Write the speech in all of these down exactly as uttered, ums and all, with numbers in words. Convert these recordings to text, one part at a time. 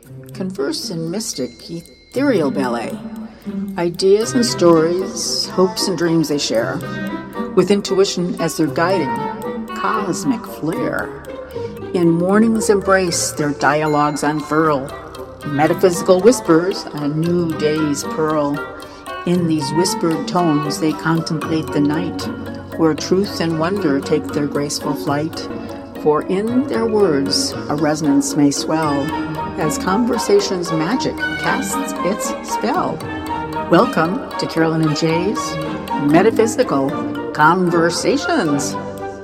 converse in mystic, ethereal ballet. Ideas and stories, hopes and dreams they share, with intuition as their guiding, cosmic flair. In morning's embrace, their dialogues unfurl, metaphysical whispers, a new day's pearl. In these whispered tones, they contemplate the night, where truth and wonder take their graceful flight. For in their words, a resonance may swell, as conversation's magic casts its spell. Welcome to Carolyn and Jay's Metaphysical Conversations.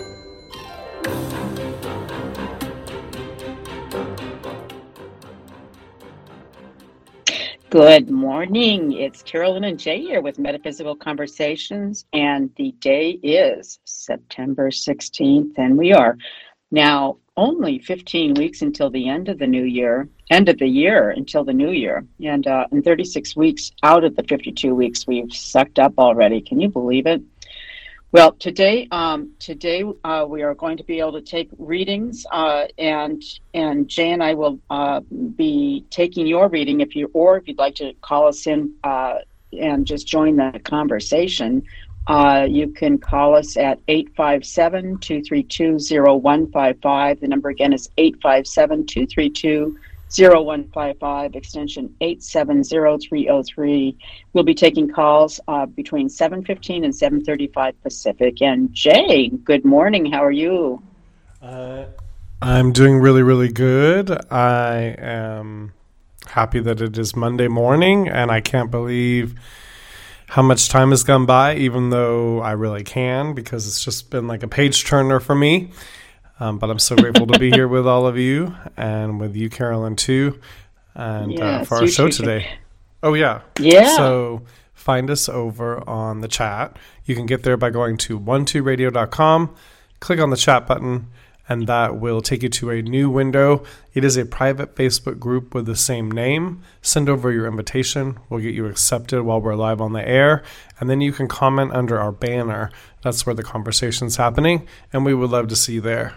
Good morning. It's Carolyn and Jay here with Metaphysical Conversations, and the day is September sixteenth, and we are now only fifteen weeks until the end of the new year, end of the year until the new year, and uh, in thirty-six weeks out of the fifty-two weeks we've sucked up already. Can you believe it? Well, today, um, today uh, we are going to be able to take readings, uh, and and Jay and I will uh, be taking your reading if you, or if you'd like to call us in uh, and just join the conversation. Uh, you can call us at eight five seven, two three two, zero one five five. The number again is eight five seven, two three two, zero one five five, extension eight seven zero three zero three. We'll be taking calls uh, between seven fifteen and seven thirty-five Pacific. And Jay, good morning. How are you? Uh, I'm doing really, really good. I am happy that it is Monday morning, and I can't believe how much time has gone by, even though I really can, because it's just been like a page turner for me. Um, but I'm so grateful to be here with all of you, and with you, Carolyn, too, and yes, uh, for our show too. today. Oh, yeah. Yeah. So find us over on the chat. You can get there by going to one two radio dot com, click on the chat button, and that will take you to a new window. It is a private Facebook group with the same name. Send over your invitation. We'll get you accepted while we're live on the air. And then you can comment under our banner. That's where the conversation's happening. And we would love to see you there.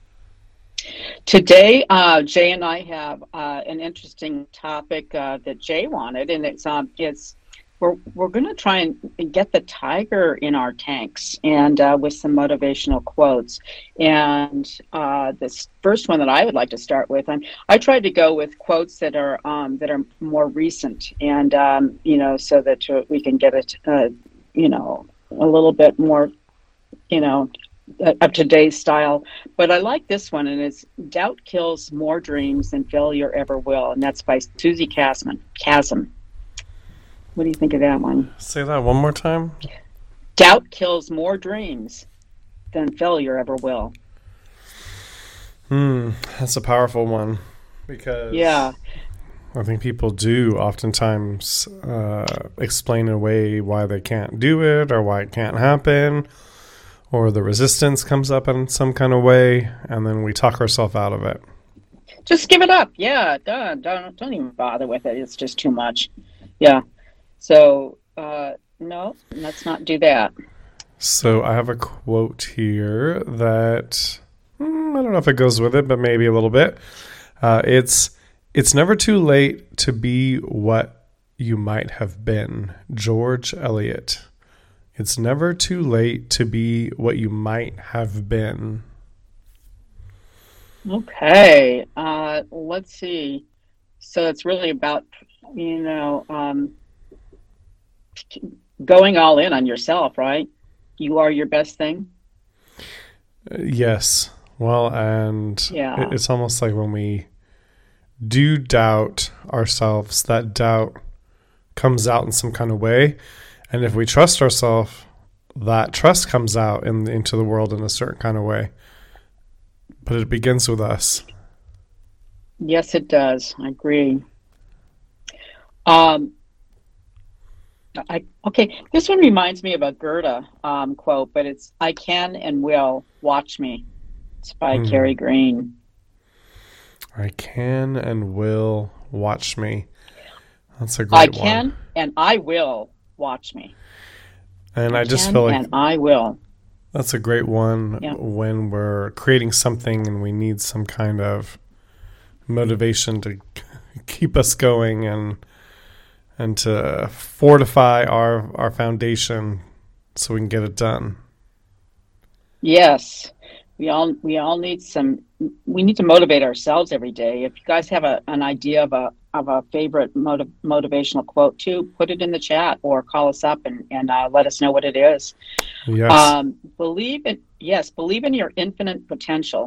Today, uh, Jay and I have uh, an interesting topic uh, that Jay wanted, and it's um, it's we're we're going to try and get the tiger in our tanks, and uh, with some motivational quotes. And uh, this first one that I would like to start with, I'm, I tried to go with quotes that are um, that are more recent, and um, you know, so that uh, we can get it, uh, you know, a little bit more, you know, of today's style. But I like this one, and it's doubt kills more dreams than failure ever will, and that's by Susie Chasm. Chasm. What do you think of that one? Say that one more time. Doubt kills more dreams than failure ever will. Hmm, that's a powerful one, because yeah, I think people do oftentimes uh, explain away why they can't do it, or why it can't happen, or the resistance comes up in some kind of way, and then we talk ourselves out of it. Just give it up. Yeah, don't, don't, don't even bother with it. It's just too much. Yeah. So, uh, no, let's not do that. So I have a quote here that, mm, I don't know if it goes with it, but maybe a little bit. Uh, it's, it's never too late to be what you might have been. George Eliot. It's never too late to be what you might have been. Okay. Uh, let's see. So it's really about, you know, um, going all in on yourself, right? You are your best thing. Uh, yes. Well, and yeah. it, it's almost like when we do doubt ourselves, that doubt comes out in some kind of way. And if we trust ourselves, that trust comes out in, into the world in a certain kind of way. But it begins with us. Yes, it does. I agree. Um, I, okay, this one reminds me of a Goethe um, quote, but it's, I can and will, watch me. It's by mm. Carrie Green. I can and will, watch me. That's a great I one. can and I will, watch me. And I, I just can feel like and I will. That's a great one yeah. when we're creating something and we need some kind of motivation to keep us going and and to fortify our our foundation so we can get it done. Yes, we all we all need some. We need to motivate ourselves every day. If you guys have a an idea of a of a favorite motiv- motivational quote too, put it in the chat or call us up and and uh, let us know what it is. Yes. Um, believe in yes, believe in your infinite potential.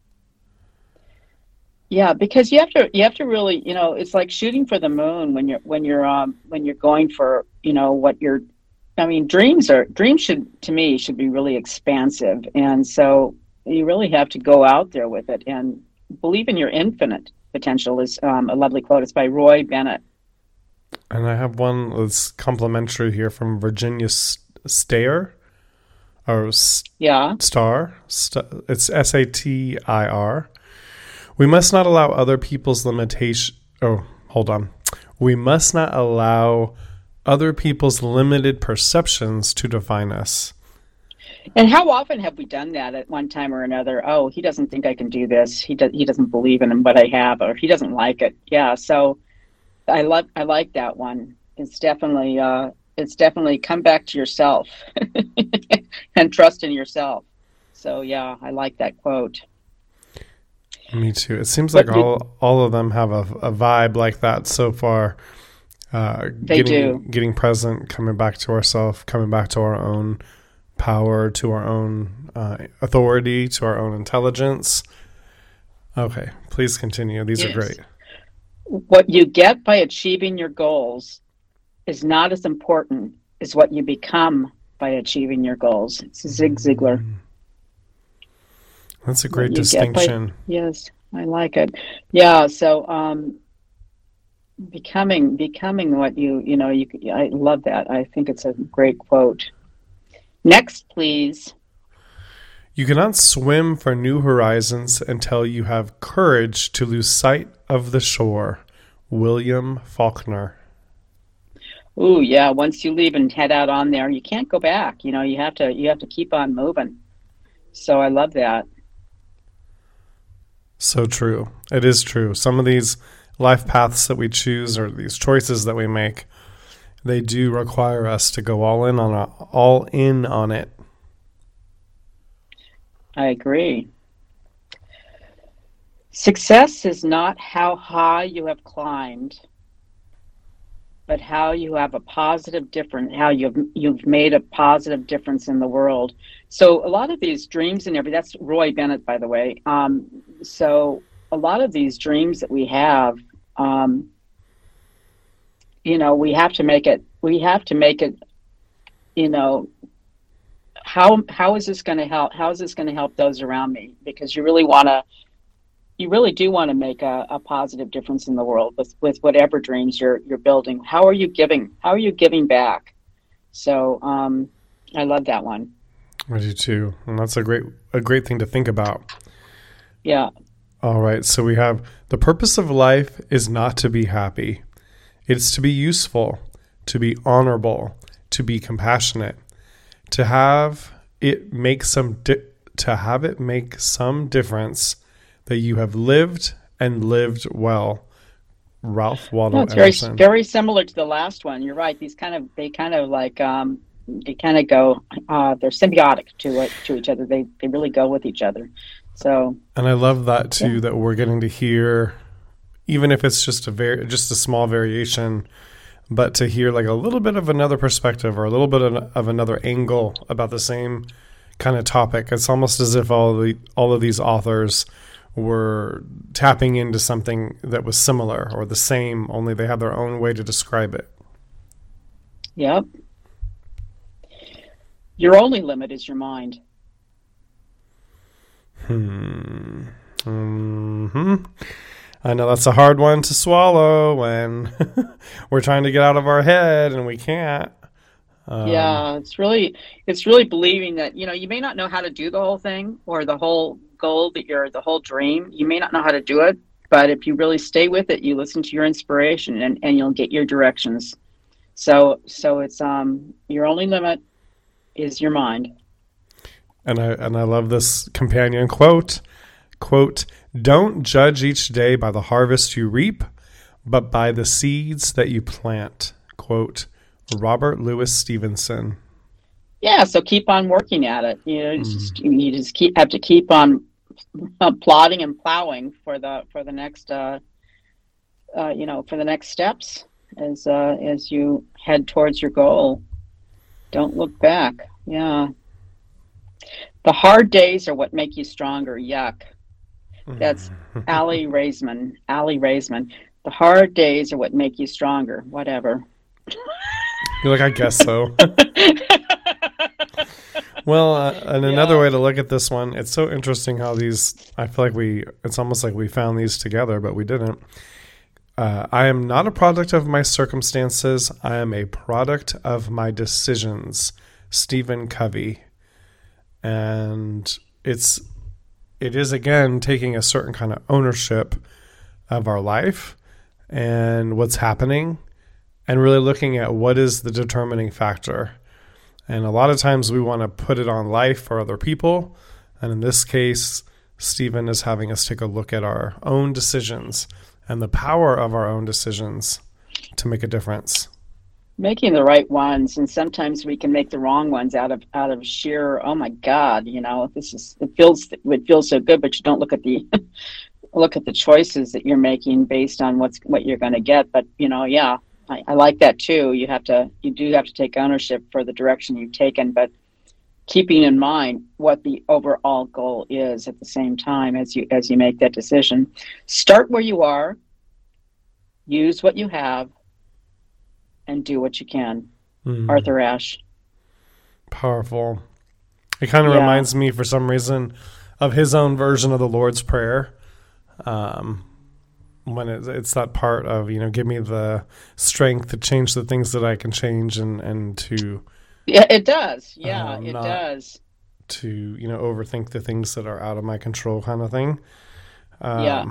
Yeah, because you have to you have to really, you know, it's like shooting for the moon when you're when you're um when you're going for, you know, what you're. I mean, dreams are dreams should to me should be really expansive, and so you really have to go out there with it and believe in your infinite potential. Is um, a lovely quote. It's by Roy Bennett. And I have one that's complimentary here from Virginia Stair, or S- Yeah. Star. St- it's S A T I R. We must not allow other people's limitation. Oh, hold on. We must not allow other people's limited perceptions to define us. And how often have we done that at one time or another? Oh, he doesn't think I can do this. He does. He doesn't believe in what I have, or he doesn't like it. Yeah. So I love. I like that one. It's definitely. Uh, it's definitely come back to yourself and trust in yourself. So yeah, I like that quote. Me too. It seems But like you- all all of them have a, a vibe like that so far. Uh, They getting, do. Getting present, coming back to ourselves, coming back to our own power, to our own uh, authority, to our own intelligence. Okay, please continue. These Yes. are great. What you get by achieving your goals is not as important as what you become by achieving your goals. It's Zig Ziglar. That's a great What you get by- distinction. Yes, I like it. Yeah, so um, becoming becoming what you you know you I love that. I think it's a great quote. Next, please. You cannot swim for new horizons until you have courage to lose sight of the shore. William Faulkner. Ooh, yeah. Once you leave and head out on there, you can't go back. You know, you have to you have to keep on moving. So I love that. So true. It is true. Some of these life paths that we choose or these choices that we make, they do require us to go all in on a, all in on it. I agree. Success is not how high you have climbed, but how you have a positive difference, how you've you've made a positive difference in the world. So a lot of these dreams and everything, that's Roy Bennett, by the way. Um, so a lot of these dreams that we have, um, you know, we have to make it, we have to make it, you know, how how is this going to help? How is this going to help those around me? Because you really want to, you really do want to make a, a positive difference in the world with, with whatever dreams you're you're building. How are you giving? How are you giving back? So um, I love that one. I do too. And that's a great a great thing to think about. Yeah. All right. So we have the purpose of life is not to be happy. It's to be useful, to be honorable, to be compassionate, to have it make some di- to have it make some difference that you have lived and lived well. Ralph Waldo No, it's very Emerson. very similar to the last one. You're right. These kind of they kind of like um, they kind of go. Uh, they're symbiotic to it to each other. They they really go with each other. So And I love that too, Yeah. that we're getting to hear, even if it's just a very just a small variation, but to hear like a little bit of another perspective or a little bit of, of another angle about the same kind of topic. It's almost as if all of the all of these authors were tapping into something that was similar or the same, only they have their own way to describe it. yep. Your only limit is your mind. Hmm. hmm I know that's a hard one to swallow when we're trying to get out of our head and we can't. Um, Yeah, it's really it's really believing that, you know, you may not know how to do the whole thing or the whole goal that you're the whole dream. You may not know how to do it, but if you really stay with it, you listen to your inspiration and, and you'll get your directions. So so it's um your only limit is your mind. And I and I love this companion quote. Quote, "Don't judge each day by the harvest you reap, but by the seeds that you plant. Quote, Robert Louis Stevenson. Yeah, so keep on working at it. You know, it's Mm. just, you just keep have to keep on uh, plodding and plowing for the for the next uh, uh, you know for the next steps as uh, as you head towards your goal. Don't look back. Yeah, the hard days are what make you stronger. Yuck. That's Allie Raisman. Allie Raisman. The hard days are what make you stronger. Whatever. You're like, I guess so. Well, uh, and another Yeah. way to look at this one, it's so interesting how these, I feel like we, it's almost like we found these together, but we didn't. Uh, I am not a product of my circumstances. I am a product of my decisions. Stephen Covey. And it's, it is again taking a certain kind of ownership of our life and what's happening, and really looking at what is the determining factor. And a lot of times we want to put it on life or other people. And in this case, Stephen is having us take a look at our own decisions and the power of our own decisions to make a difference. Making the right ones, and sometimes we can make the wrong ones out of out of sheer, oh my God, you know, this is it feels it feels so good, but you don't look at the look at the choices that you're making based on what's what you're going to get. But you know, yeah. I, I like that too. You have to, you do have to take ownership for the direction you've taken, but keeping in mind what the overall goal is at the same time as you as you make that decision. Start where you are, use what you have, and do what you can. Mm. Arthur Ashe. Powerful. It kind of Yeah. reminds me, for some reason, of his own version of the Lord's Prayer. Um. When it's, it's that part of, you know, give me the strength to change the things that I can change, and, and to... Yeah, it does. Yeah, um, it not does. To, you know, overthink the things that are out of my control kind of thing. Um, yeah.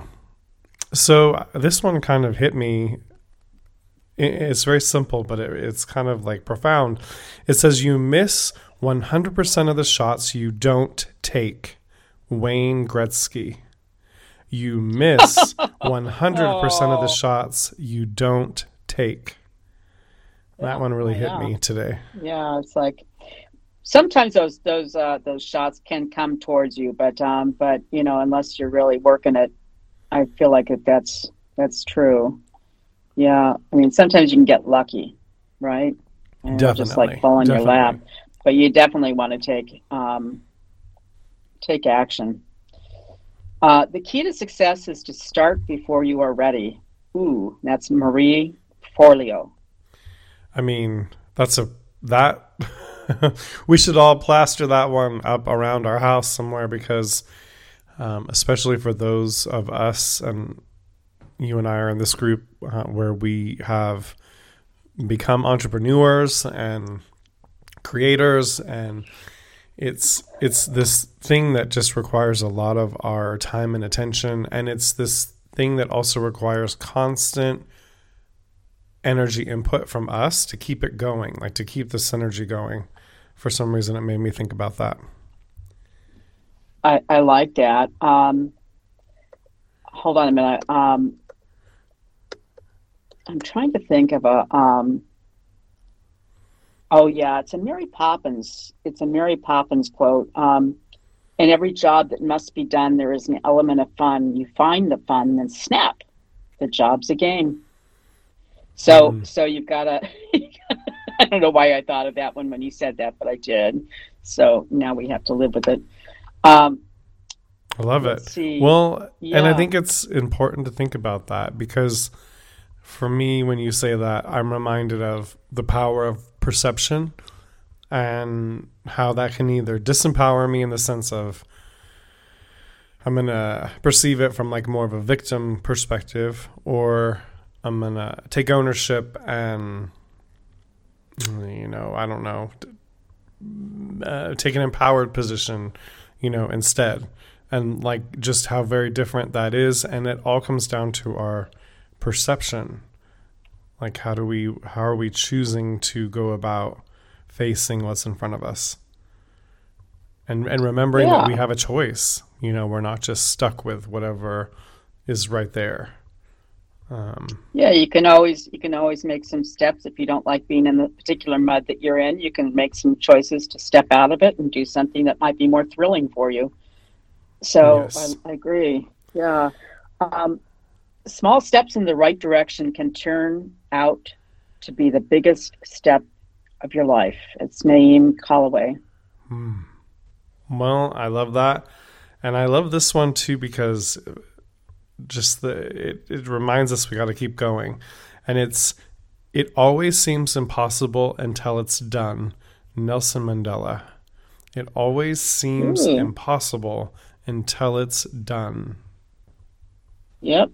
So this one kind of hit me. It, it's very simple, but it, it's kind of like profound. It says, you miss one hundred percent of the shots you don't take. Wayne Gretzky. You miss one hundred percent of the shots you don't take. That Yeah, one really hit yeah. me today. Yeah, it's like sometimes those those uh, those shots can come towards you, but um, but you know, unless you're really working it, I feel like it, that's that's true. Yeah, I mean, sometimes you can get lucky, right? And it'll just Definitely, like fall in your definitely. lap, but you definitely want to take um, take action. Uh, the key to success is to start before you are ready. Ooh, that's Marie Forleo. I mean, that's a that we should all plaster that one up around our house somewhere, because um, especially for those of us, and you and I are in this group uh, where we have become entrepreneurs and creators, and it's it's this thing that just requires a lot of our time and attention, and it's this thing that also requires constant energy input from us to keep it going, like to keep this energy going. For some reason, it made me think about that. I, I like that. Um, hold on a minute. Um, I'm trying to think of a. Um, oh yeah, it's a Mary Poppins. It's a Mary Poppins quote. Um, in every job that must be done, there is an element of fun. You find the fun, then snap, the job's a game. So, Mm. so you've got to. I don't know why I thought of that one when you said that, but I did. So now we have to live with it. Um, I love Let's it. see. Well, and I Yeah. think it's important to think about that, because for me, when you say that, I'm reminded of the power of perception and how that can either disempower me in the sense of I'm going to perceive it from like more of a victim perspective, or I'm going to take ownership and, you know, I don't know, uh, take an empowered position, you know, instead. And like just how very different that is. And it all comes down to our perception. Like how do we, how are we choosing to go about facing what's in front of us? And and remembering Yeah. that we have a choice. You know, we're not just stuck with whatever is right there. Um, Yeah, you can always you can always make some steps if you don't like being in the particular mud that you're in. You can make some choices to step out of it and do something that might be more thrilling for you. So yes. I, I agree. Yeah, um, small steps in the right direction can turn out to be the biggest step of your life. It's Naeem Callaway. Hmm. Well, I love that. And I love this one too because just the it, it reminds us we got to keep going. And it's it always seems impossible until it's done. Nelson Mandela. It always seems Ooh. impossible until it's done. Yep.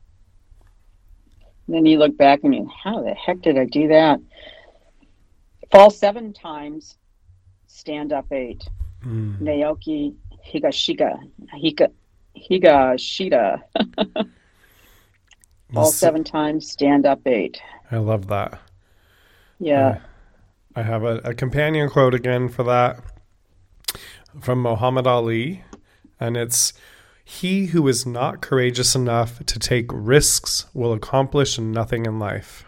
And then you look back and you, how the heck did I do that? Fall seven times, stand up eight. Mm. Naoki Higashida. Higa, Higashida. Fall This- seven times, stand up eight. I love that. Yeah. I have a, a companion quote again for that from Muhammad Ali, and it's, "He who is not courageous enough to take risks will accomplish nothing in life."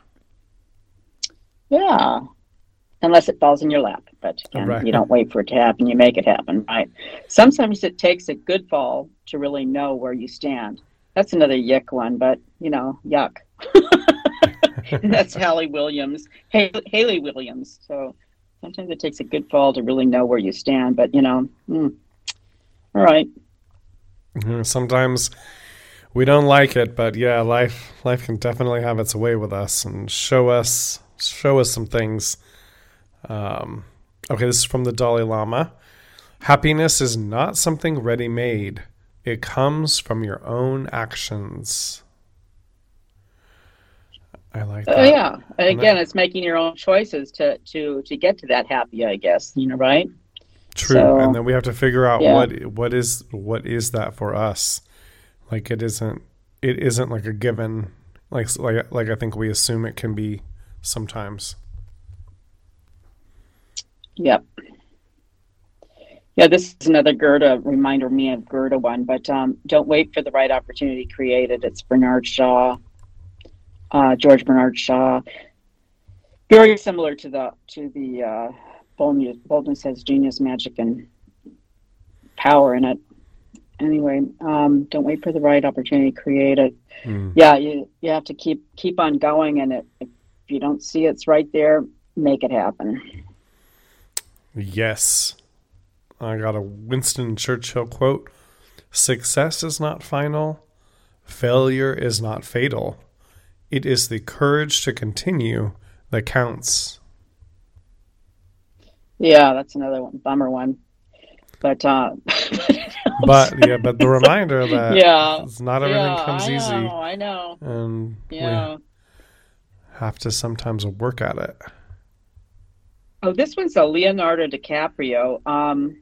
Yeah. Unless it falls in your lap. But again, Right. you don't wait for it to happen, you make it happen, right? Sometimes it takes a good fall to really know where you stand. That's another yick one, but, you know, yuck. That's Haley Williams, Haley, Haley Williams. So sometimes it takes a good fall to really know where you stand, but, you know, mm, all right. Mhm. Sometimes we don't like it, but yeah, life life can definitely have its way with us and show us show us some things. Um, okay, this is from the Dalai Lama. "Happiness is not something ready-made. It comes from your own actions." I like that. Oh, yeah. And And again, that- it's making your own choices to, to, to get to that happy, I guess, you know, right? True, So, and then we have to figure out yeah. what what is what is that for us. Like it isn't it isn't like a given. Like like like I think we assume it can be sometimes. Yep. Yeah, this is another Gerda reminder me of Gerda one, but um, don't wait for the right opportunity created. It's Bernard Shaw, uh, George Bernard Shaw. Very similar to the to the uh, boldness, boldness has genius, magic, and power in it. Anyway, um, don't wait for the right opportunity created. Mm. Yeah, you you have to keep keep on going, and it, if you don't see it's right there, make it happen. Yes. I got a Winston Churchill quote. "Success is not final. Failure is not fatal. It is the courage to continue that counts." Yeah, that's another one, bummer one. But uh, But yeah, but the reminder that yeah, it's not everything yeah, comes I easy, know, I know. and Yeah. we have to sometimes work at it. Oh, this one's a Leonardo DiCaprio. Um,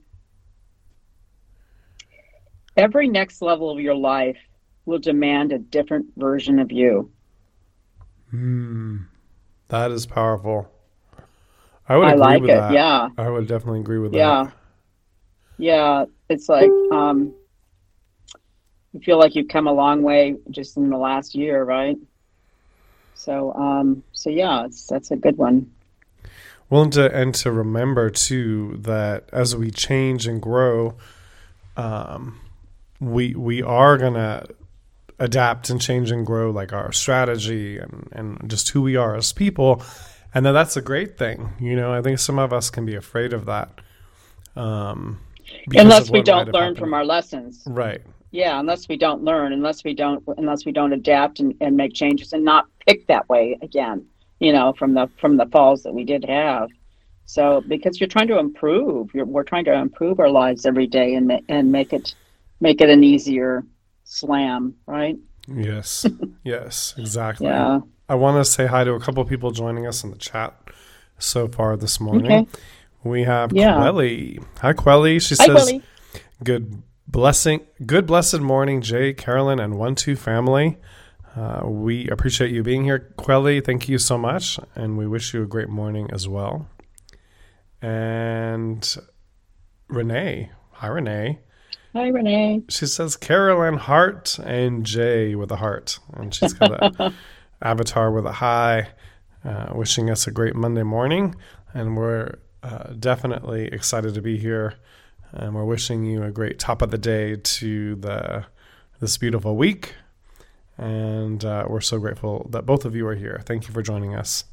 every next level of your life will demand a different version of you. Hmm, that is powerful. I would I agree like with it. that. Yeah, I would definitely agree with yeah, yeah. It's like um, you feel like you've come a long way just in the last year, right? So, um, so yeah, it's, that's a good one. that. Well, and to, and to remember too that as we change and grow, um, we we are gonna adapt and change and grow, like our strategy and and just who we are as people, and then that's a great thing. You know, I think some of us can be afraid of that. Um, because Unless of we what might don't have learn happened. from our lessons. Right. Yeah, unless we don't learn, unless we don't, unless we don't adapt and, and make changes and not pick that way again, you know, from the from the falls that we did have. So because you're trying to improve, you're, we're trying to improve our lives every day and ma- and make it make it an easier slam, right? Yes. Yes. Exactly. Yeah. I want to say hi to a couple of people joining us in the chat so far this morning. Okay. We have Yeah. Quelly. Hi, Quelly. She Hi, says, Willie. "Good blessing, good blessed morning, Jay, Carolyn, and One Two family. Uh, we appreciate you being here, Quelly. Thank you so much, and we wish you a great morning as well." And Renee, hi, Renee. Hi, Renee. She says Carolyn Hart and Jay with a heart. And she's got an avatar with a hi, uh, wishing us a great Monday morning. And we're uh, definitely excited to be here. And we're wishing you a great top of the day to the this beautiful week. And uh, we're so grateful that both of you are here. Thank you for joining us.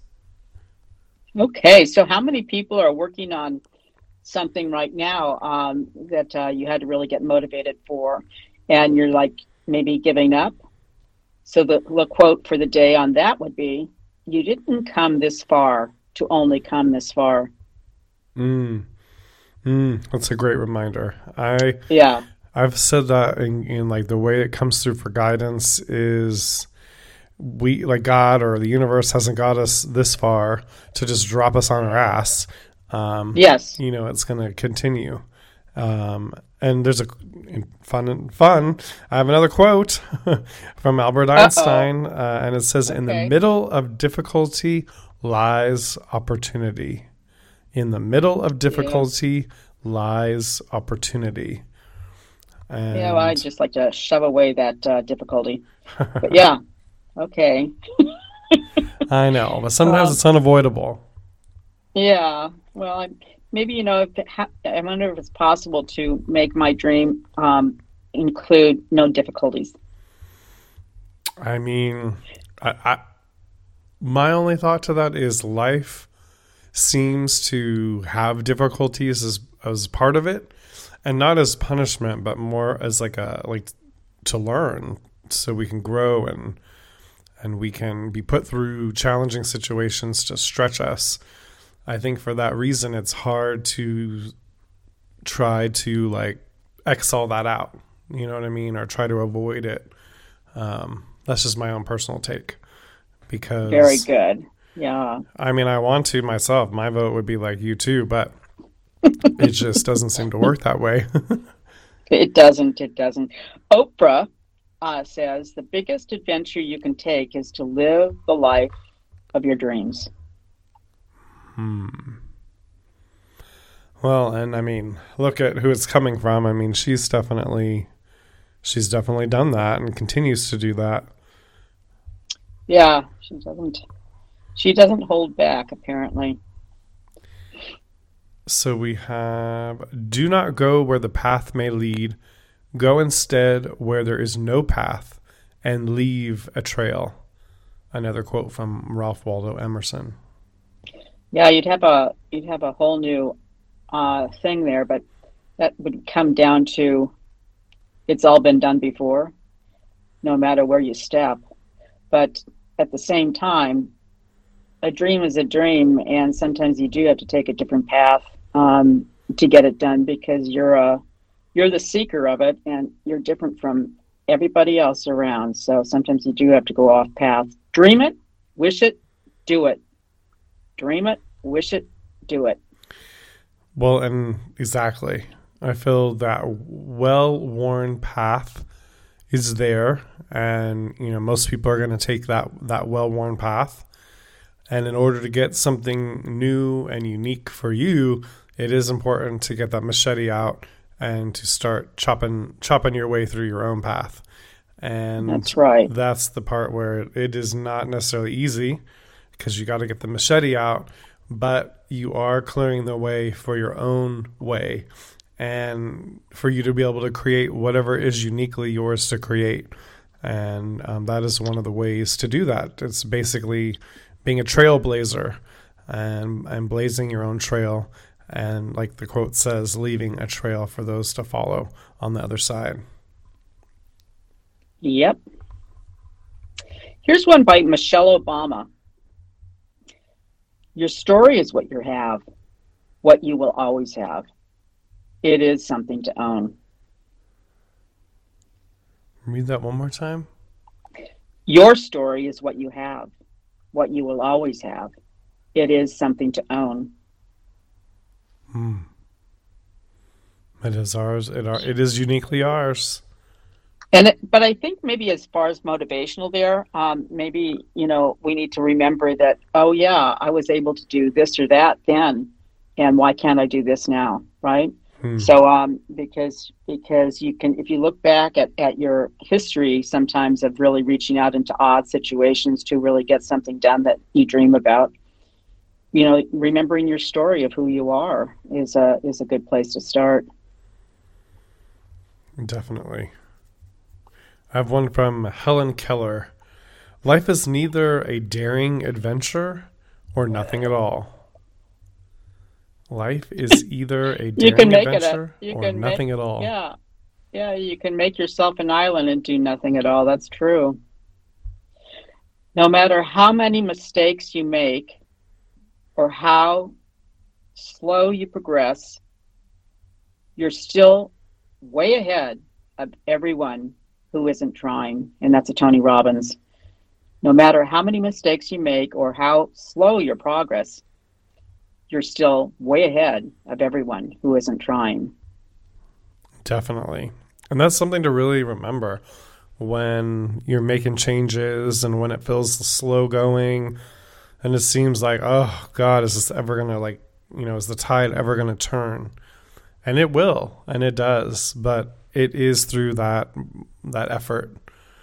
Okay, so how many people are working on something right now um, that uh, you had to really get motivated for, and you're like maybe giving up? So the, the quote for the day on that would be, you didn't come this far to only come this far. Mm. Mm, that's a great reminder. I Yeah. I've said that in, in like the way it comes through for guidance is we like God or the universe hasn't got us this far to just drop us on our ass. Um, Yes. You know, it's going to continue. Um, and there's a fun, fun. I have another quote from Albert Einstein, uh, and it says, Okay. "In the middle of difficulty lies opportunity. In the middle of difficulty lies opportunity." And Yeah, well, I'd just like to shove away that uh, difficulty. But yeah, okay. I know, but sometimes Um, it's unavoidable. Yeah, well, I, maybe, you know, if it ha- I wonder if it's possible to make my dream um, include no difficulties. I mean, I, I, my only thought to that is life seems to have difficulties as as part of it, and not as punishment, but more as like a like to learn, so we can grow and and we can be put through challenging situations to stretch us. I think for that reason, it's hard to try to like X all that out. You know what I mean? Or try to avoid it. Um, that's just my own personal take. Because Very good. Yeah. I mean, I want to myself. My vote would be like you too, but it just doesn't seem to work that way. It doesn't. It doesn't. Oprah uh, says the biggest adventure you can take is to live the life of your dreams. Hmm. Well, and I mean, look at who it's coming from. I mean, she's definitely, she's definitely done that and continues to do that. Yeah, she doesn't. She doesn't hold back, apparently. So we have, do not go where the path may lead. Go instead where there is no path and leave a trail. Another quote from Ralph Waldo Emerson. Yeah, you'd have a you'd have a whole new uh, thing there, but that would come down to it's all been done before, no matter where you step. But at the same time, a dream is a dream, and sometimes you do have to take a different path um, to get it done because you're a you're the seeker of it, and you're different from everybody else around. So sometimes you do have to go off path. Dream it, wish it, do it. Dream it, wish it, do it. Well, and exactly. I feel that well-worn path is there, and you know most people are going to take that that well-worn path. And in order to get something new and unique for you, it is important to get that machete out and to start chopping chopping your way through your own path. And That's right. That's the part where it is not necessarily easy because you got to get the machete out, but you are clearing the way for your own way and for you to be able to create whatever is uniquely yours to create. And um, that is one of the ways to do that. It's basically being a trailblazer and, and blazing your own trail. And like the quote says, leaving a trail for those to follow on the other side. Yep. Here's one by Michelle Obama. Your story is what you have, what you will always have. It is something to own. Read that one more time. Your story is what you have, what you will always have. It is something to own. Hmm. It is ours. It are. It is uniquely ours. And it, but I think maybe as far as motivational there, um, maybe, you know, we need to remember that, oh, yeah, I was able to do this or that then. And why can't I do this now? Right. Hmm. So, um, because because you can, if you look back at, at your history, sometimes of really reaching out into odd situations to really get something done that you dream about, you know, remembering your story of who you are is a is a good place to start. Definitely. I have one from Helen Keller. Life is neither a daring adventure or nothing at all. Life is either a You can daring make it a, adventure you or can make, nothing at all. yeah, yeah, you can make yourself an island and do nothing at all. That's true. No matter how many mistakes you make or how slow you progress, you're still way ahead of everyone who isn't trying. And that's a Tony Robbins. No matter how many mistakes you make or how slow your progress, you're still way ahead of everyone who isn't trying. Definitely. And that's something to really remember when you're making changes and when it feels slow going and it seems like, oh God, is this ever going to, like, you know, is the tide ever going to turn? And it will, and it does, but it is through that that effort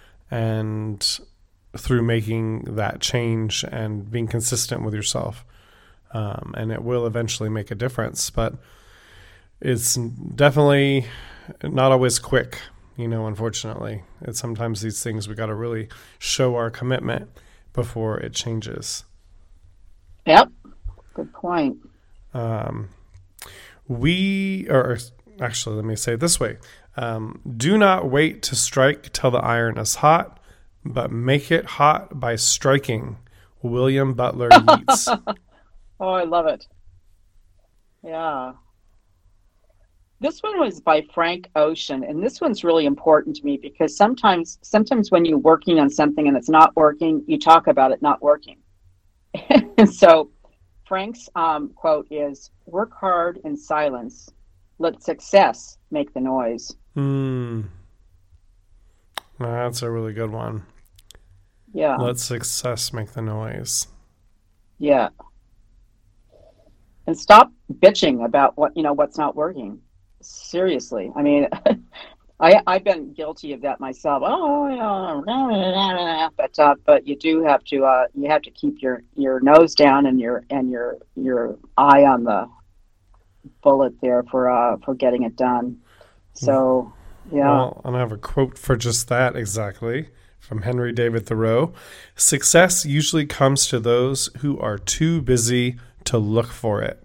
and through making that change and being consistent with yourself. Um, and it will eventually make a difference, but it's definitely not always quick, you know, unfortunately. It's sometimes these things we got to really show our commitment before it changes. Yep. Good point. Um, we, or actually, let me say it this way. Um, do not wait to strike till the iron is hot, but make it hot by striking. William Butler Yeats. Oh, I love it. Yeah. This one was by Frank Ocean, and this one's really important to me because sometimes sometimes when you're working on something and it's not working, you talk about it not working. And so Frank's um, quote is, work hard in silence. Let success make the noise. Hmm. That's a really good one. Yeah. Let success make the noise. Yeah. And stop bitching about what, you know, what's not working. Seriously. I mean, I, I've been guilty of that myself. Oh, yeah. But, uh, but you do have to, uh, you have to keep your, your nose down and your, and your, your eye on the bullet there for, uh, for getting it done. So, yeah. Well, and I have a quote for just that exactly from Henry David Thoreau. Success usually comes to those who are too busy to look for it.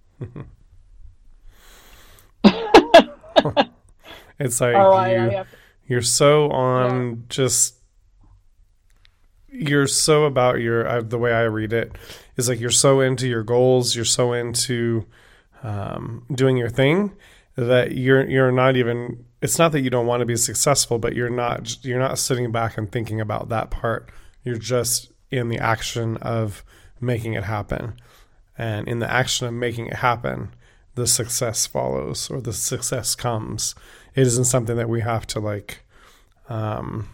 It's like oh, you, I, I have to, you're so on yeah. just, you're so about your, uh, the way I read it is like you're so into your goals, you're so into um, doing your thing that you're you're not even, it's not that you don't want to be successful, but you're not you're not sitting back and thinking about that part. You're just in the action of making it happen. And in the action of making it happen, the success follows or the success comes. It isn't something that we have to like, um,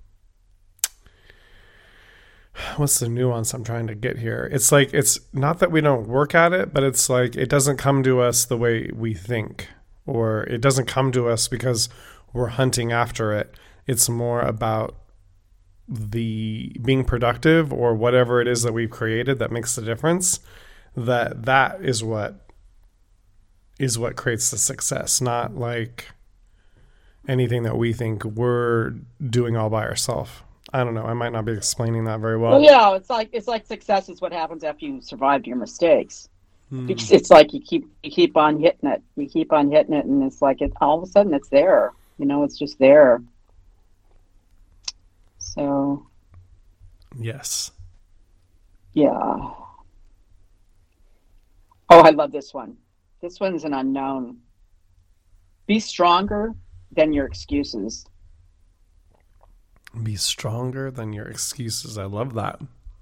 what's the nuance I'm trying to get here? It's like, it's not that we don't work at it, but it's like, it doesn't come to us the way we think, or it doesn't come to us because we're hunting after it. It's more about the being productive or whatever it is that we've created that makes the difference. That that is what is what creates the success, not like anything that we think we're doing all by ourselves. I don't know. I might not be explaining that very well. Well, yeah, it's like it's like success is what happens after you survived your mistakes. Hmm. Because it's like you keep you keep on hitting it, you keep on hitting it, and it's like it all of a sudden it's there. You know, it's just there. So, Yes. yeah. Oh, I love this one. This one's an unknown. Be stronger than your excuses. Be stronger than your excuses. I love that.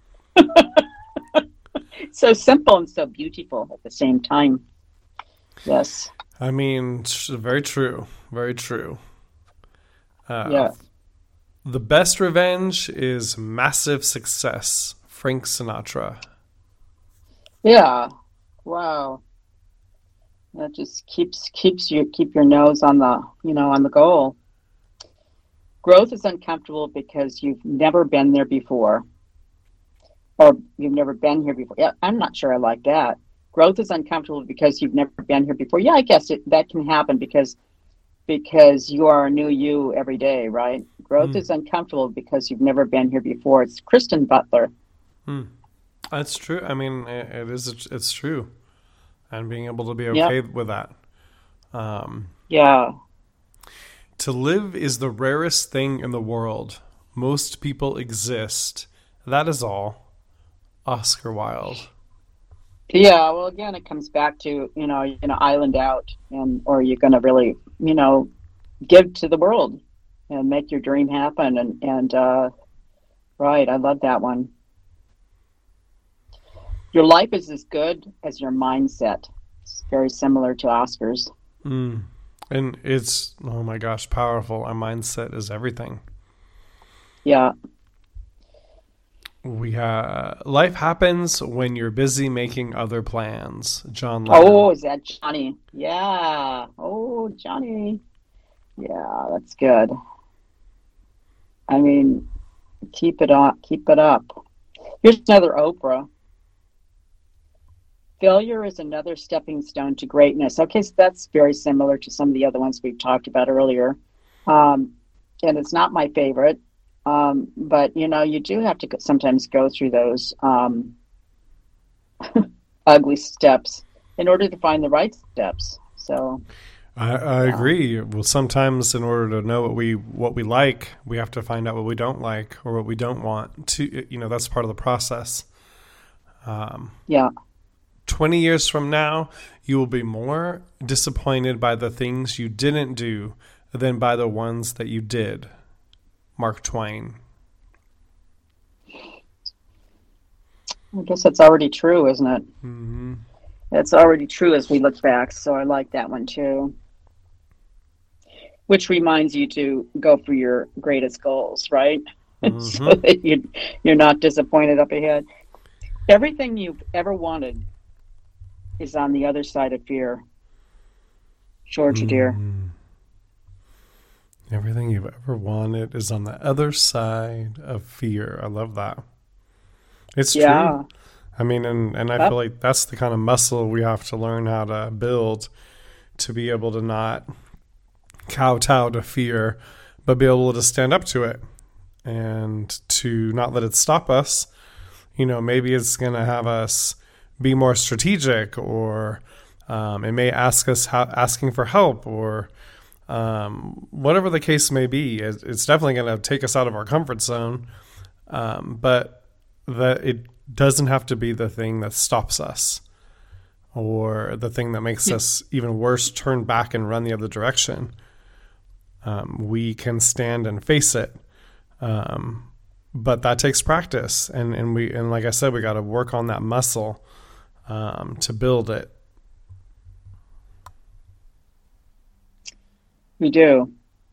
So simple and so beautiful at the same time. Yes. I mean, it's very true. Very true. Uh, Yeah. The best revenge is massive success. Frank Sinatra. Yeah. Wow. That just keeps keeps you keep your nose on the you know on the goal. Growth is uncomfortable because you've never been there before, or you've never been here before. Yeah, I'm not sure I like that. Growth is uncomfortable because you've never been here before. Yeah, I guess it, that can happen because because you are a new you every day, right? Growth Mm. is uncomfortable because you've never been here before. It's Kristen Butler. Mm. That's true. I mean, it, it is. It's true, and being able to be Yep. okay with that. Um, Yeah. to live is the rarest thing in the world. Most people exist. That is all. Oscar Wilde. Yeah, well, again, it comes back to, you know, you're going to island out and, or you're going to really, you know, give to the world and make your dream happen. And, and, uh, right. I love that one. Your life is as good as your mindset. It's very similar to Oscar's. Mm. And it's, oh my gosh, powerful. Our mindset is everything. Yeah. We have life happens when you're busy making other plans. John Lennon. Oh, is that Johnny? Yeah. Oh, Johnny. Yeah, that's good. I mean, keep it on, keep it up. Here's another Oprah. Failure is another stepping stone to greatness. Okay, so that's very similar to some of the other ones we've talked about earlier. Um, and it's not my favorite. Um, but, you know, you do have to sometimes go through those um, ugly steps in order to find the right steps. So I, I agree. Well, sometimes in order to know what we what we like, we have to find out what we don't like or what we don't want. To you know, that's part of the process. Um, yeah. twenty years from now, you will be more disappointed by the things you didn't do than by the ones that you did. Mark Twain. I guess that's already true, isn't it? Mm-hmm. It's already true as we look back. So I like that one too. Which reminds you to go for your greatest goals, right? Mm-hmm. So that you, you're not disappointed up ahead. Everything you've ever wanted is on the other side of fear. Georgia, dear. Mm-hmm. Everything you've ever wanted is on the other side of fear. I love that. It's Yeah. true. I mean, and, and I Yep. feel like that's the kind of muscle we have to learn how to build to be able to not kowtow to fear, but be able to stand up to it and to not let it stop us. You know, maybe it's going to have us be more strategic, or um, it may ask us how, asking for help, or um, whatever the case may be. It, it's definitely going to take us out of our comfort zone, um, but that it doesn't have to be the thing that stops us or the thing that makes Yeah. us even worse turn back and run the other direction. Um, we can stand and face it. Um, but that takes practice. And, and we, and like I said, we got to work on that muscle, um, to build it. We do.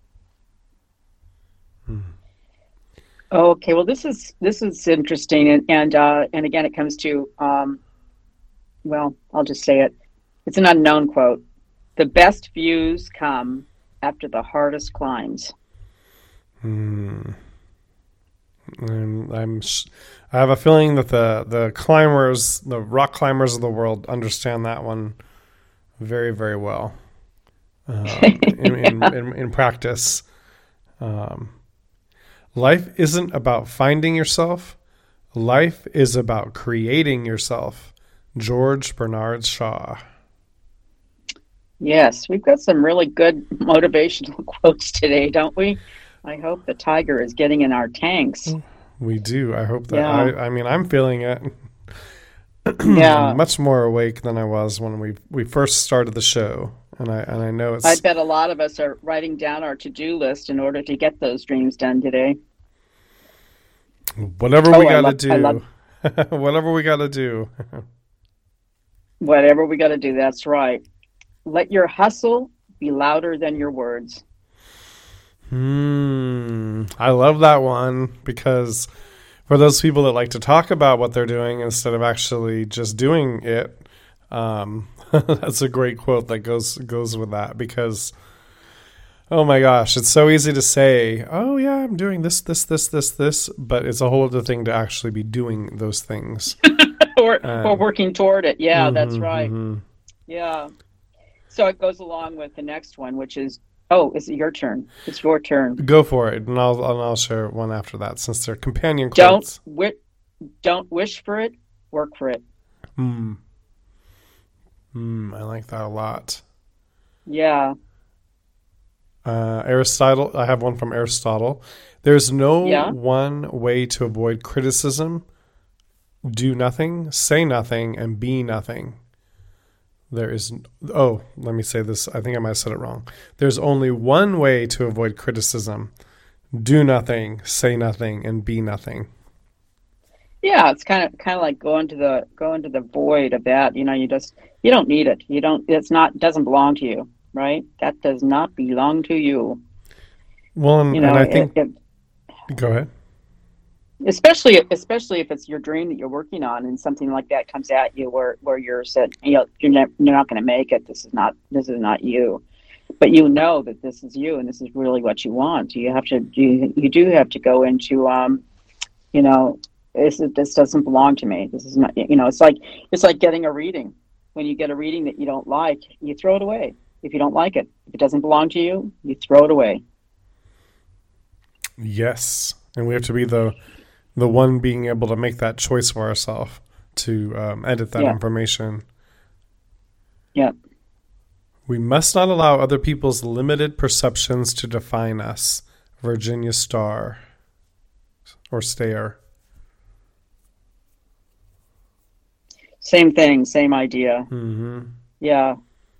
Hmm. Okay, well, this is this is interesting, and and uh, and again, it comes to um, well, I'll just say it. It's an unknown quote. The best views come after the hardest climbs. Hmm. And I'm, sh- I have a feeling that the, the climbers, the rock climbers of the world, understand that one very, very well. Um, in, in, in, in practice, um, life isn't about finding yourself. Life is about creating yourself. George Bernard Shaw. Yes, we've got some really good motivational quotes today, don't we? I hope the tiger is getting in our tanks. We do. I hope that. Yeah. I, I mean, I'm feeling it. Yeah. I'm much more awake than I was when we we first started the show, and I and I know it's. I bet a lot of us are writing down our to-do list in order to get those dreams done today. Whatever Oh, we I got to love- do. I love- Whatever we got to do. Whatever we got to do, that's right. Let your hustle be louder than your words. Hmm. I love that one, because for those people that like to talk about what they're doing instead of actually just doing it, Um, that's a great quote that goes goes with that because, oh my gosh, it's so easy to say, oh yeah, I'm doing this, this, this, this, this, but it's a whole other thing to actually be doing those things. or, um, or working toward it. Yeah, mm-hmm, that's right. Mm-hmm. Yeah. So it goes along with the next one, which is, oh, is it your turn? It's your turn. Go for it, and I'll and I'll share one after that since they're companion Don't quotes. wi- don't wish for it, work for it. Hmm. Hmm. I like that a lot. Yeah. Uh, Aristotle. I have one from Aristotle. There's no Yeah. one way to avoid criticism. Do nothing, say nothing, and be nothing. There is, oh, let me say this. I think I might have said it wrong. There's only one way to avoid criticism. Do nothing, say nothing, and be nothing. Yeah, it's kind of kind of like going to the going to the void of that. You know, you just you don't need it. You don't. It's not. Doesn't belong to you, right? That does not belong to you. Well, and, You know, and I it, think, it, go ahead. especially especially if it's your dream that you're working on, and something like that comes at you, where where you're said, you know, you're ne- you're not going to make it. This is not this is not you, but you know that this is you, and this is really what you want. You have to you you do have to go into um, you know. This, this doesn't belong to me. This is not, you know, it's like, it's like getting a reading. When you get a reading that you don't like, you throw it away. If you don't like it, if it doesn't belong to you, you throw it away. Yes. And we have to be the, the one being able to make that choice for ourselves to um, edit that Yeah. information. Yeah. We must not allow other people's limited perceptions to define us. Virginia Starr or Stair. Same thing, same idea. Mm-hmm. Yeah.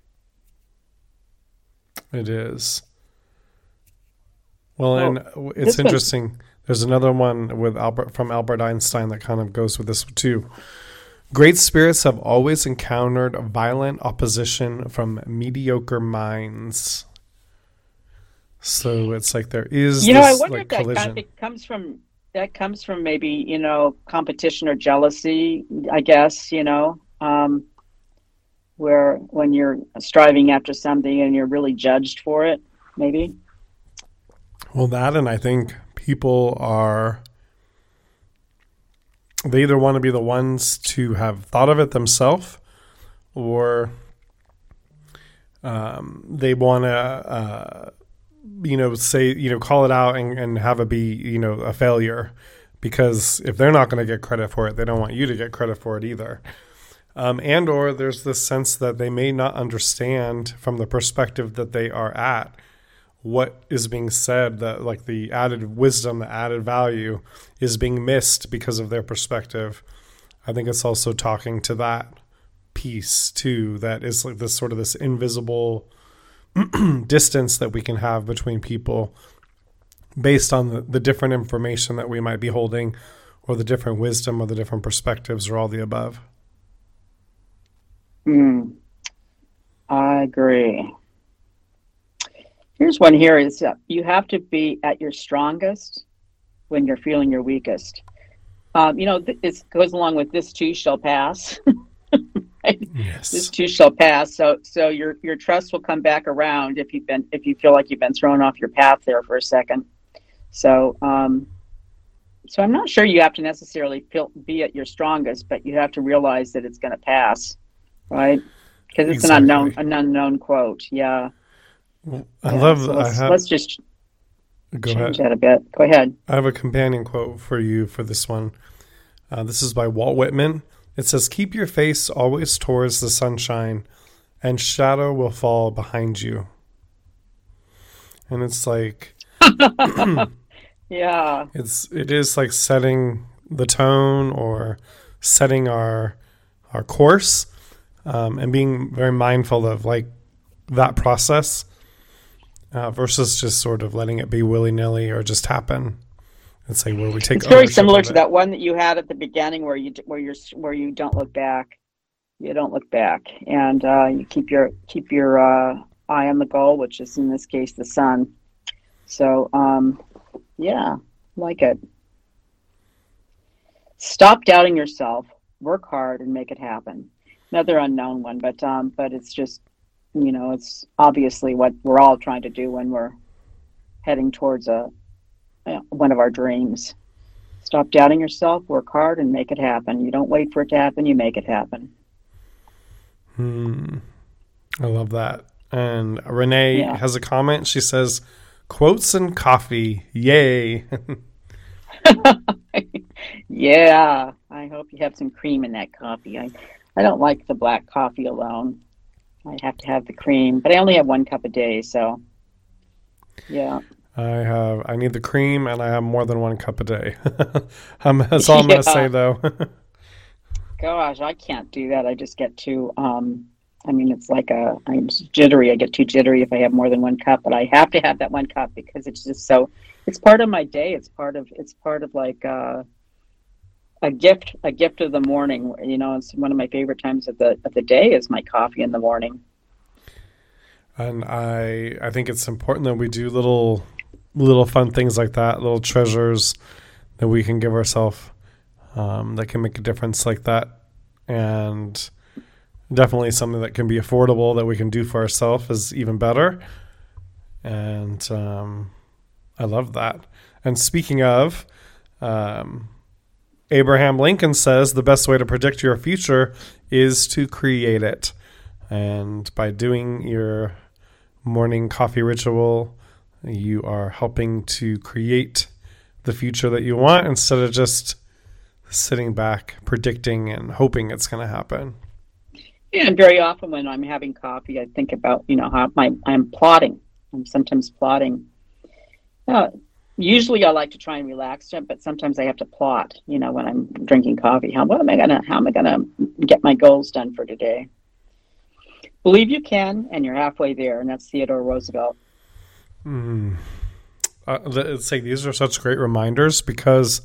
It is. Well, Oh, and it's this one- interesting. There's another one with Albert from Albert Einstein that kind of goes with this too. Great spirits have always encountered violent opposition from mediocre minds. So it's like there is You know, I this wonder like if that collision. kind it comes from that comes from maybe, you know, competition or jealousy, I guess, you know, um, where when you're striving after something and you're really judged for it, maybe. Well, that, and I think people are, they either want to be the ones to have thought of it themselves, or um, they want to, uh, you know, say, you know, call it out and, and have it be, you know, a failure. Because if they're not going to get credit for it, they don't want you to get credit for it either. Um, and or there's this sense that they may not understand from the perspective that they are at what is being said, that like the added wisdom, the added value is being missed because of their perspective. I think it's also talking to that piece too, that is like this sort of this invisible distance that we can have between people based on the, the different information that we might be holding, or the different wisdom, or the different perspectives, or all the above. Mm, I agree. Here's one here is uh, you have to be at your strongest when you're feeling your weakest. Um, you know, th- it goes along with this too shall pass. Right? Yes. This too shall pass. So, so your your trust will come back around if you've been if you feel like you've been thrown off your path there for a second. So, um, so I'm not sure you have to necessarily feel, be at your strongest, but you have to realize that it's going to pass, right? Because it's Exactly. an unknown an unknown quote. Yeah. I Yeah, love. so I let's, have. let's just Go change ahead. that a bit. Go ahead. I have a companion quote for you for this one. Uh, this is by Walt Whitman. It says, "Keep your face always towards the sunshine, and shadow will fall behind you." And it's like, Yeah. it's it is like setting the tone or setting our our course, um, and being very mindful of like that process, uh, versus just sort of letting it be willy nilly or just happen. It's like where we take. It's very ownership similar of to it. that one that you had at the beginning, where you where you're where you don't look back. You don't look back, and uh, you keep your keep your uh, eye on the goal, which is in this case the sun. So, um, yeah, like it. Stop doubting yourself. Work hard and make it happen. another unknown one, but um, but it's just, you know, it's obviously what we're all trying to do when we're heading towards a you know, one of our dreams. Stop doubting yourself, work hard, and make it happen. You don't wait for it to happen; you make it happen. Hmm. I love that. And Renee Yeah. has a comment. She says, "Quotes and coffee, yay!" Yeah, I hope you have some cream in that coffee. I, I don't like the black coffee alone. I have to have the cream, but I only have one cup a day, so yeah. I have. I need the cream, and I have more than one cup a day. um, that's all I'm Yeah. gonna say, though. Gosh, I can't do that. I just get too. Um, I mean, it's like a. I'm jittery. I get too jittery if I have more than one cup, but I have to have that one cup because it's just so. It's part of my day. It's part of. It's part of like uh, a gift. A gift of the morning. You know, it's one of my favorite times of the of the day is my coffee in the morning. And I, I think it's important that we do little, little fun things like that, little treasures that we can give ourselves, um, that can make a difference like that, and definitely something that can be affordable that we can do for ourselves is even better. And um, I love that. And speaking of, um, Abraham Lincoln says the best way to predict your future is to create it. And by doing your morning coffee ritual, you are helping to create the future that you want instead of just sitting back, predicting and hoping it's going to happen. Yeah, and very often when I'm having coffee, I think about, you know, how my I'm plotting. I'm sometimes plotting. Uh, usually I like to try and relax it, but sometimes I have to plot, you know, when I'm drinking coffee. How what am I gonna how am I gonna get my goals done for today? Believe you can, and you're halfway there, and that's Theodore Roosevelt. Mm. Uh, it's like these are such great reminders because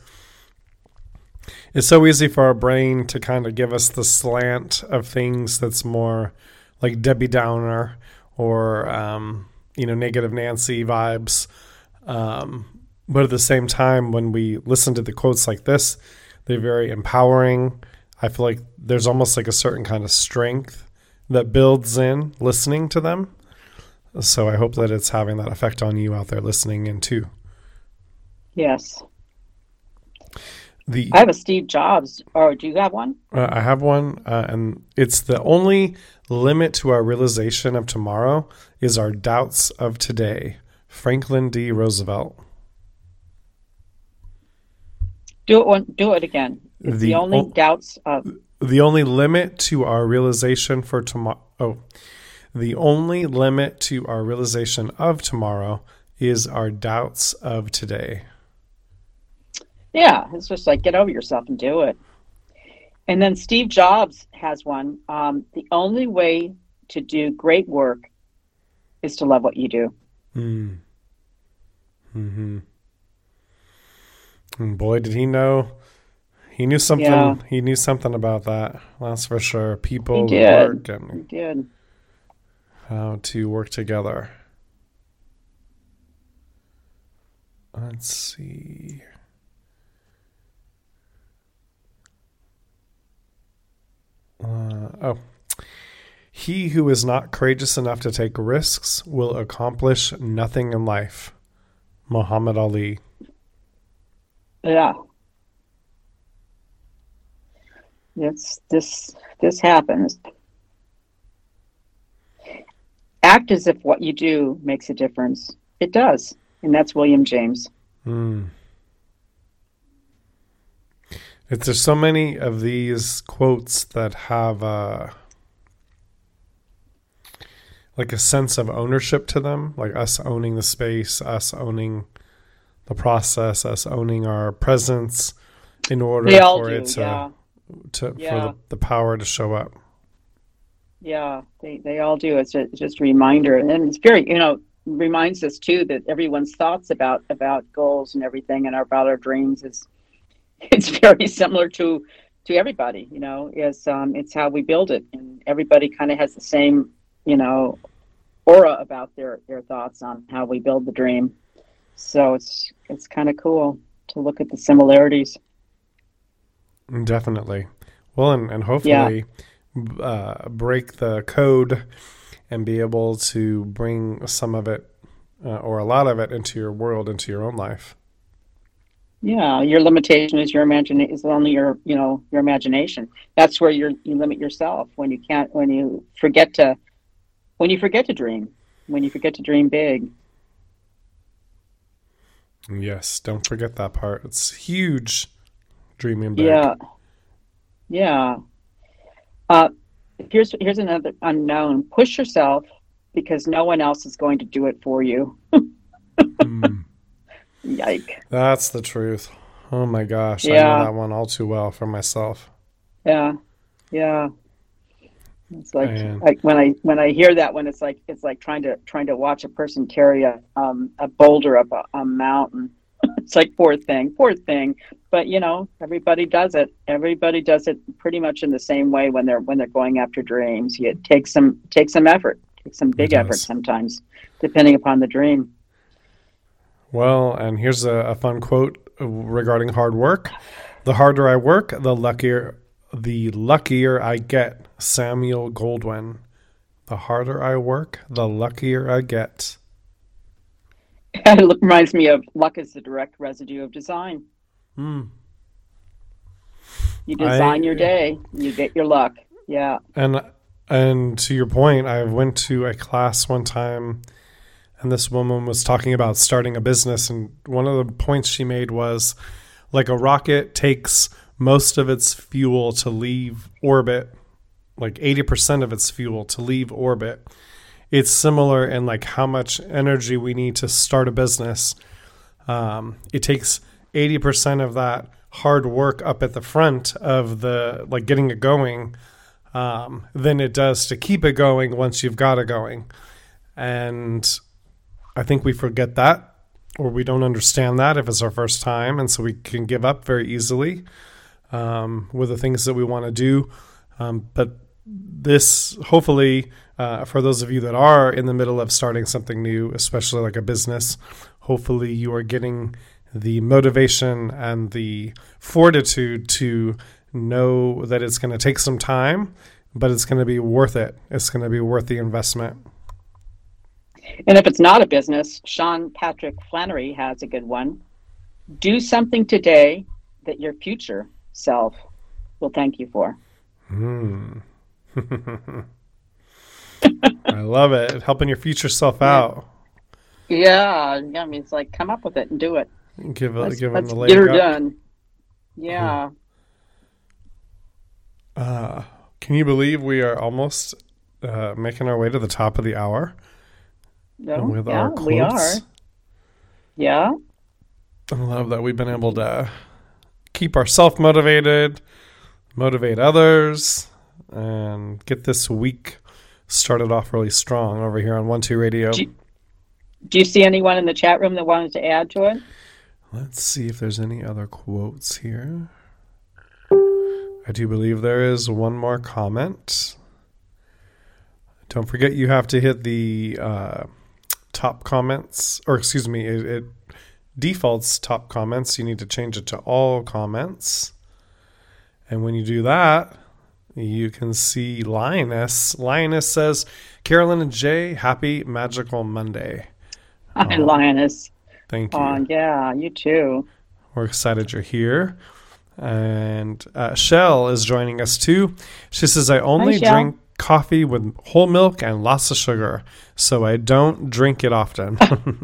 it's so easy for our brain to kind of give us the slant of things that's more like Debbie Downer or um, you know, negative Nancy vibes. Um, but at the same time, when we listen to the quotes like this, they're very empowering. I feel like there's almost like a certain kind of strength that builds in listening to them. So I hope that it's having that effect on you out there listening in too. Yes. The I have a Steve Jobs. Or do you have one? uh, I have one, uh, and it's the only limit to our realization of tomorrow is our doubts of today. Franklin D. Roosevelt. Do it one. Do it again. It's the, The only o- doubts of. The only limit to our realization for tomorrow. Oh, the only limit to our realization of tomorrow is our doubts of today. Yeah, it's just like get over yourself and do it. And then Steve Jobs has one. Um, the only way to do great work is to love what you do. Mm. Hmm. And boy, did he know. He knew something. Yeah. He knew something about that. That's for sure. People, He did. work, He and did. how to work together. Let's see. Uh, oh. He who is not courageous enough to take risks will accomplish nothing in life. Muhammad Ali. Yeah. It's this this happens. Act as if what you do makes a difference. It does. And that's William James. Mm. It's, there's so many of these quotes that have uh, like a sense of ownership to them, like us owning the space, us owning the process, us owning our presence in order They all for do, it to, yeah. to Yeah. for the, the power to show up. Yeah, they, they all do. It's just, just a reminder. And it's very, you know, reminds us too that everyone's thoughts about about goals and everything and about our dreams is it's very similar to to everybody, you know, is um it's how we build it. And everybody kind of has the same, you know, aura about their their thoughts on how we build the dream. So it's it's kind of cool to look at the similarities. Definitely. Well, and, and hopefully uh, break the code and be able to bring some of it uh, or a lot of it into your world, into your own life. Yeah, your limitation is your imagination is only your, you know, your imagination. That's where you're you limit yourself when you can't when you forget to when you forget to dream, when you forget to dream big. Yes, don't forget that part. It's huge, dreaming big. Yeah, yeah. Uh, here's here's another unknown. Push yourself because no one else is going to do it for you. Mm, Yike. that's the truth. Oh my gosh, I know Yeah, that one all too well for myself. yeah, yeah. It's like And like when I when I hear that one, it's like it's like trying to trying to watch a person carry a um a boulder up a, a mountain. It's like poor thing, poor thing. But you know, everybody does it. Everybody does it pretty much in the same way when they're when they're going after dreams. It takes some takes some effort, takes some it big effort does. sometimes, depending upon the dream. Well, and here's a, a fun quote regarding hard work. The harder I work, the luckier the luckier I get. Samuel Goldwyn. The harder I work, the luckier I get. It reminds me of luck is the direct residue of design. Mm. You I design your day, you get your luck. Yeah. and and to your point, I went to a class one time and this woman was talking about starting a business, and one of the points she made was like a rocket takes most of its fuel to leave orbit, like eighty percent of its fuel to leave orbit. It's similar in like how much energy we need to start a business. Um, it takes eighty percent of that hard work up at the front of the, like getting it going, um, than it does to keep it going once you've got it going. And I think we forget that, or we don't understand that if it's our first time. And so we can give up very easily um, with the things that we want to do. Um, but this, hopefully, uh, for those of you that are in the middle of starting something new, especially like a business, hopefully you are getting the motivation and the fortitude to know that it's going to take some time, but it's going to be worth it. It's going to be worth the investment. And if it's not a business, Sean Patrick Flannery has a good one. Do something today that your future self will thank you for. Hmm. I love it. Helping your future self Yeah. out. Yeah. Yeah. I mean, it's like, come up with it and do it. Give it, Let's, give let's them a get her leg up. done. Yeah. Uh, can you believe we are almost uh, making our way to the top of the hour No, with yeah, our we are. quotes? Yeah. I love that we've been able to keep ourselves motivated, motivate others, and get this week started off really strong over here on One Two Radio. Do you, do you see anyone in the chat room that wanted to add to it? Let's see if there's any other quotes here. I do believe there is one more comment. Don't forget you have to hit the uh, top comments, or excuse me, it, it defaults top comments. You need to change it to all comments. And when you do that, you can see Lioness. Lioness says, Carolyn and Jay, happy magical Monday. Hi, Oh, Lioness. thank you. Oh, yeah, you too. We're excited you're here. And uh, Shell is joining us too. She says, I Hi, only Shell. drink coffee with whole milk and lots of sugar, so I don't drink it often.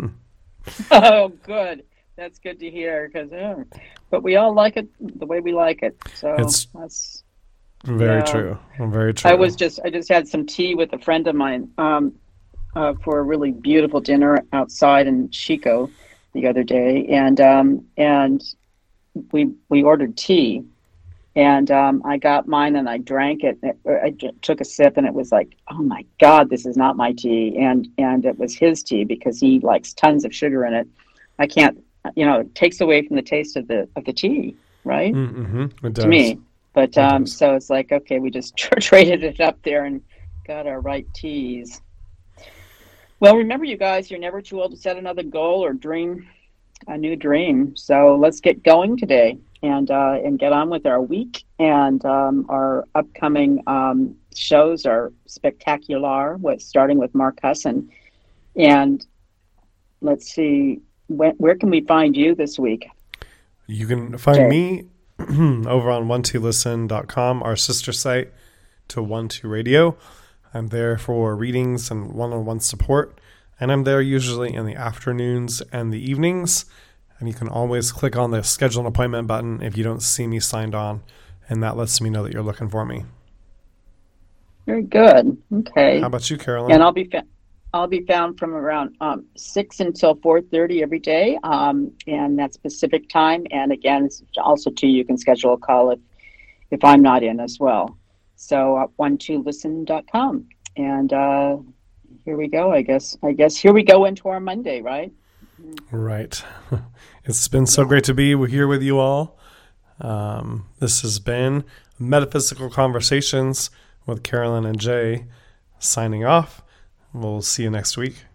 Oh, good. That's good to hear. Because, uh, but we all like it the way we like it. So It's that's very yeah. true. Very true. I was just I just had some tea with a friend of mine um, uh, for a really beautiful dinner outside in Chico the other day, and um, and we we ordered tea, and um, I got mine and I drank it. I j- took a sip and it was like, oh my God, this is not my tea, and and it was his tea because he likes tons of sugar in it. I can't, you know, it takes away from the taste of the of the tea, right? Mm-hmm. It does. To me. But It um, does. so it's like, okay, we just traded it up there and got our right teas. Well, remember, you guys, you're never too old to set another goal or dream a new dream. So let's get going today and uh, and get on with our week and um, our upcoming um, shows are spectacular, with starting with Mark Husson. And let's see, when, where can we find you this week? You can find Jay. me over on one two listen dot com, our sister site to one two Radio. I'm there for readings and one-on-one support, and I'm there usually in the afternoons and the evenings. And you can always click on the schedule an appointment button if you don't see me signed on, and that lets me know that you're looking for me. Very good. Okay. How about you, Carolyn? And I'll be fa- I'll be found from around um, six until four thirty every day, um, and that's Pacific time. And again, it's also too, you can schedule a call if if I'm not in as well. So uh, one two listen dot com, and uh, here we go. I guess I guess here we go into our Monday, right? Right. It's been so great to be here with you all. Um, this has been Metaphysical Conversations with Carolyn and Jay, signing off. We'll see you next week.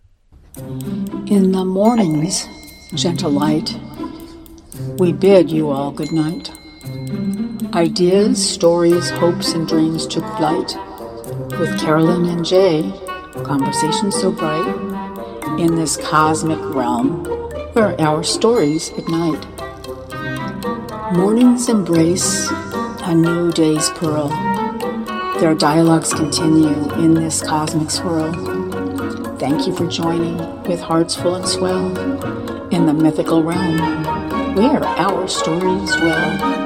In the morning's gentle light, we bid you all good night. Ideas, stories, hopes, and dreams took flight. With Carolyn and Jay, conversations so bright, in this cosmic realm where our stories ignite. Mornings embrace a new day's pearl. Their dialogues continue in this cosmic swirl. Thank you for joining with hearts full and swell in the mythical realm where our stories dwell.